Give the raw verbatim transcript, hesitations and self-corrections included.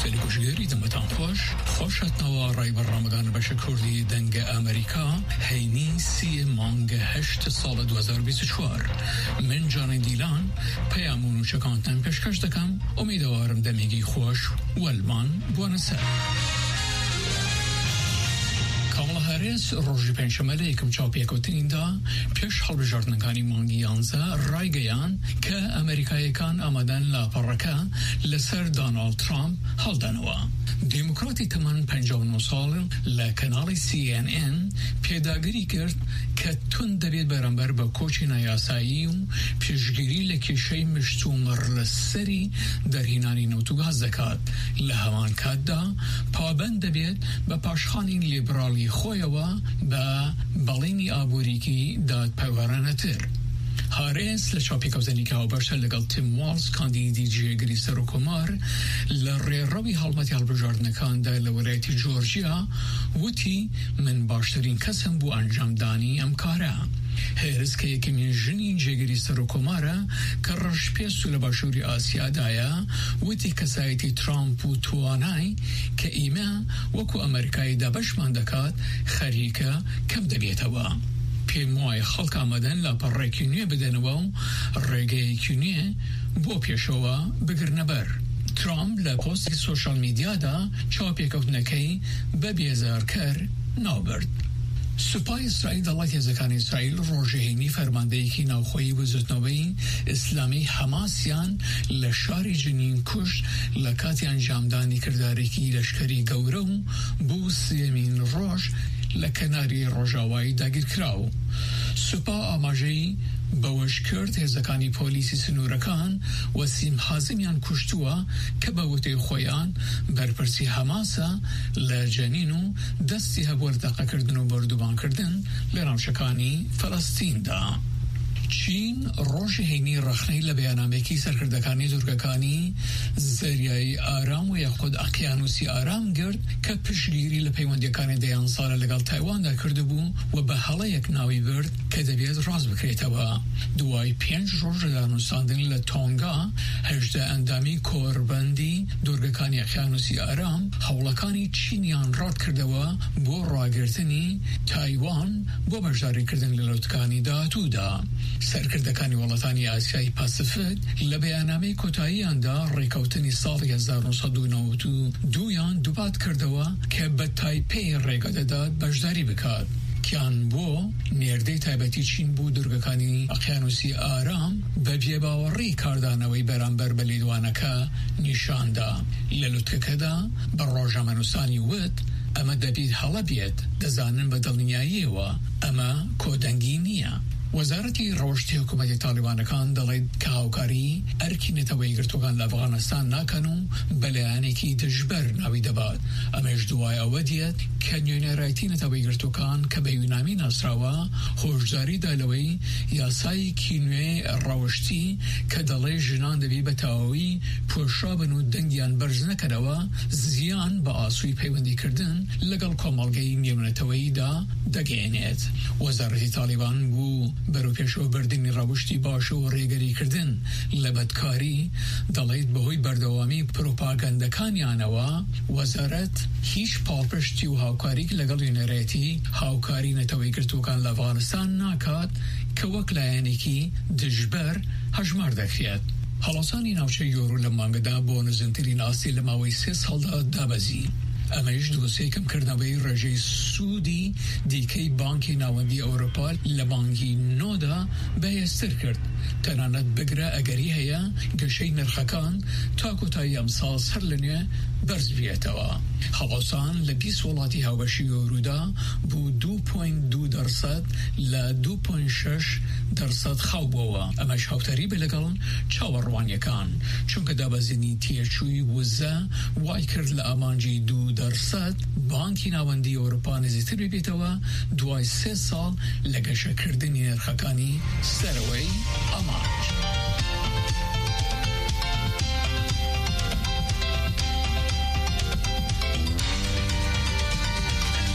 سلی کشگیری دمتان خوش خوشت نوا رای برنامگان بش کردی دنگ امریکا هینی سی مانگ هشت سال دو هزار و بیست و چهار من جان دیلان پیامونو شکانتن پیشکش دکم امیدوارم دمیگی خوش والمان بوانسر کاملا هریس روزی پنجشنبه یکم چاپی کتین دا پیش حال بجاردنگانی مانگی یانزه رای گیان که امریکایی کان آمدن لاپرکه لسر دونالد ترامپ حال دنوا دموکراتی تمن پنجاه و نه سال لکنال سی ان ان پیداگیری کرد که تون دوید برانبر با کوچی نیاسایی و پیشگیری لکیشه مشتومر لسری در هینانی نوتوگاز دکات لهوان کد دا پابند دوید با پاشخانی لیبرالی خویوا با بلینی آبوریکی داد پیوارانه تر هارس لشاپی کابزنی که آبرشل لگل تیم والز کاندیدی جیگری سروکومار لری روی حالمتی حالبجاردنکان در لوریتی جورجیا وطی من باشترین کسم بو انجام دانی امکاره هرز که یکی من جنین جیگری سروکوماره که رشپیسو لباشوری آسیا دایا وطی کسایتی ترامپ و توانای که ایمه وکو امریکای دابش مندکات خریکه کم دبیتوا پیمای خلق آمدن لاپر ریکینیه بدنوا و ریگه کینیه بو پیشوا بگرنبر ترامپ لپوستی سوشال میدیا دا چاپی کتنکی ببیزار کر نابرد سپاه اسرائیل دولت یزکان اسرائیل روژهینی فرمانده که نوخوی وزتنوی اسلامی حماسیان لشاری جنین کش لکاتی انجامدانی کرداری که لشکری گورو بو سیمین روش لکناری روژاوی داگیر کراو سپاه آماجی باوش کرد هزکانی پولیسی سنورکان و سیم حازمیان کشتوا که باوتی خویان برپرسی حماسا لجنینو دستی هبور دقا کردن و بردوبان کردن لرامشکانی فلسطین دا چین روش هینی رخنی لبیانامه کی سرکردکانی ترککانی زریای آرام و یخود اقیانوسی آرام گرد که پشگیری لپیوندیکانی دیان سال لگل تایوان دا کرده بو و به حالا یک ناوی برد که دبید راز بکریتا با دوای پینج روش دانوستاندن لتونگا هجده اندامی کوربندی درگکانی اقیانوسی آرام حولکانی چینیان راد کرده و بو راگرتنی تایوان بو بجداری کردن للوتکانی دا تو دا سرکردکانی ولاتانی آسیای پاسیفیک لبیانامه کوتاهی دا ریکوتنی سال هزار و نهصد و نود و دو یان دوبات کرده و که به تایپی ریگاده داد بجداری بکاد کیان بو نیرده تایبتی چین بو درگکانی اقیانوسی آرام به بیباوری کاردانوی برانبر بلیدوانکا نشان دا للوتکه دا بر روژامنوسانی ود اما دبید حالا بید دزانن بدلنیایی و اما کودنگی نیه وزارتی روشتی حکومت طالبان کان دلید که هاوکاری ارکی نتوی گرتوگان لافغانستان نکنو بلیانی که دجبر ناوی دباد امیش دوای اودیت که نیونه رایتی نتوی گرتوگان که بیونامی نصراوا خوشداری دالوی یاسای کینوی روشتی که دلی جنان دوی بتاوی پوشابنو دنگیان برز نکروا زیان با آسوی پیوندی کردن لگل کمالگی نیونتوی دا دگینید وزارتی طالبان بو برو پیشو بردنی روشتی باشه و ریگری کردن لبدکاری دلید بهوی بردوامی پروپاگندکانی آنوا وزارت هیچ پاپشتی و هاوکاری که لگل یونریتی هاوکاری نتوی گرتوکان لافغانستان ناکاد که وکلایانی که دجبر هجمار دکید حالاسانی نوچه یورو لمانگدا بونزنترین آسی لماوی سه سال دا دابزی امیش دوسته کم کردنوی رجی سودی دیکی بانکی نواندی اروپا لبانکی نودا بیستر کرد تنانت بگره اگری هیا گشه نرخکان تاکو تایی امسال سر لنیه برز بیتوا حواسان لبیس ولاتی هاوشی یورودا بو دو پوینت دو درصد ل دو پوینت شش درصد خوابوا امش هاوتاری بلگلن چاوروانی کان چونکه دابزینی تیچوی وزه وای کرد لامانجی دو درصد بانکی نواندی اروپا نزیتر بیتوا دوای سه سال لگشه کردنی نرخکانی سروی آمانج